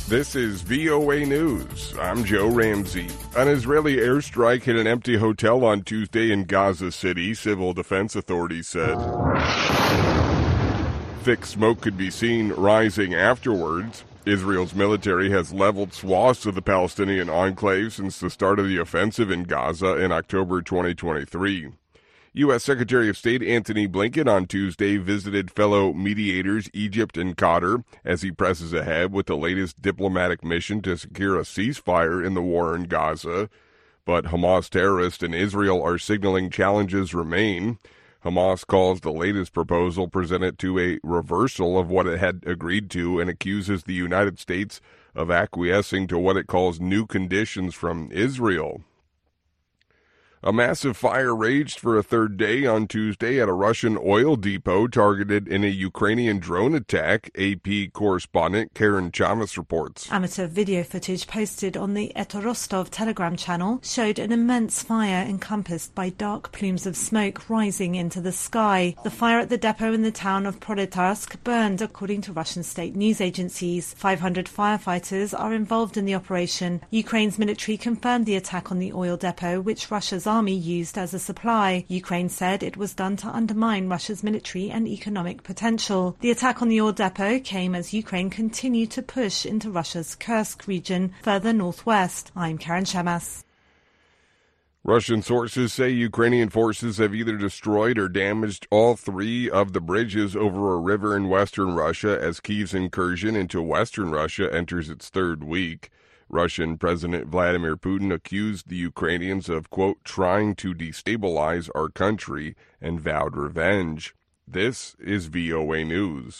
This is VOA News. I'm Joe Ramsey. An Israeli airstrike hit an empty hotel on Tuesday in Gaza City, civil defense authorities said. Thick smoke could be seen rising afterwards. Israel's military has leveled swaths of the Palestinian enclave since the start of the offensive in Gaza in October 2023. U.S. Secretary of State Antony Blinken on Tuesday visited fellow mediators Egypt and Qatar as he presses ahead with the latest diplomatic mission to secure a ceasefire in the war in Gaza. But Hamas terrorists and Israel are signaling challenges remain. Hamas calls the latest proposal presented to a reversal of what it had agreed to and accuses the United States of acquiescing to what it calls new conditions from Israel. A massive fire raged for a third day on Tuesday at a Russian oil depot targeted in a Ukrainian drone attack, AP correspondent Karen Chavez reports. Amateur video footage posted on the Eto Rostov Telegram channel showed an immense fire encompassed by dark plumes of smoke rising into the sky. The fire at the depot in the town of Proletarsk burned, according to Russian state news agencies. 500 firefighters are involved in the operation. Ukraine's military confirmed the attack on the oil depot, which Russia's army used as a supply. Ukraine said it was done to undermine Russia's military and economic potential. The attack on the oil depot came as Ukraine continued to push into Russia's Kursk region, further northwest. I'm Karen Shemas. Russian sources say Ukrainian forces have either destroyed or damaged all three of the bridges over a river in western Russia as Kyiv's incursion into western Russia enters its third week. Russian President Vladimir Putin accused the Ukrainians of, quote, trying to destabilize our country and vowed revenge. This is VOA News.